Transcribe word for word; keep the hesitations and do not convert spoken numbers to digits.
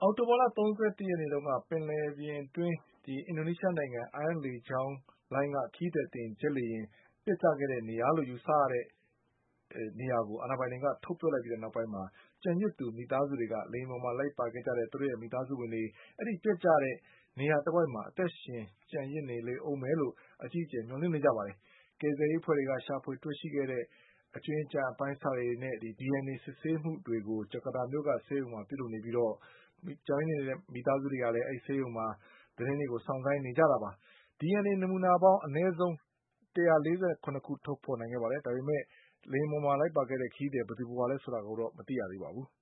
အောက်တိုဘာလ ၃၁ ရက်နေ့တုန်းက ပင်လယ်ပြင်အတွင်း အင်ဒိုနီးရှားနိုင်ငံ အာရပ်လေကြောင်းလိုင်းက ခရီးသည်တင်ဂျက်လေယာဉ် ပျက်ကျခဲ့တဲ့နေရာလို့ ယူဆရတဲ့နေရာကို အာဏာပိုင်တွေက ထုတ်ပြောလိုက်ပြီးနောက်ပိုင်းမှာ ကျန်ရစ်သူမိသားစုတွေက လေယာဉ်ပေါ်မှာလိုက်ပါခဲ့ကြတဲ့ သူတို့ရဲ့မိသားစုဝင်တွေ အဲဒီပျက်ကျတဲ့နေရာတဝိုက်မှာ အသက်ရှင်ကျန်ရစ်နေဦးမယ်လို့ အကြီးအကျယ်မျှော်လင့်နေကြပါတယ်။ ကယ်ဆယ်ရေးအဖွဲ့တွေက ရှာဖွေတွေ့ရှိခဲ့တဲ့ အကြွင်းအကျန်အပိုင်းအစတွေနဲ့ ဒီအန်အေ စစ်ဆေးမှုတွေကို ဂျကာတာမြို့က ဆေးရုံမှာပြုလုပ်နေပြီး ကျန်ရစ်နေတဲ့မိသားစုတွေကလည်း အဲဒီဆေးရုံမှာ သတင်းတွေကို စောင့်ဆိုင်းနေကြတာပါ။ ဒီအန်အေ နမူနာပေါင်း အနည်းဆုံး ၁၄၇ ခု ထုတ်ဖေါ်နိုင်ခဲ့ပါတယ်။ ဒါပေမဲ့ လေယာဉ်ပေါ်မှာလိုက်ပါခဲ့တဲ့ ခရီးသည် ဘယ်သူဘယ်ဝါလဲဆိုတာကိုတော့ မသိရသေးပါဘူး။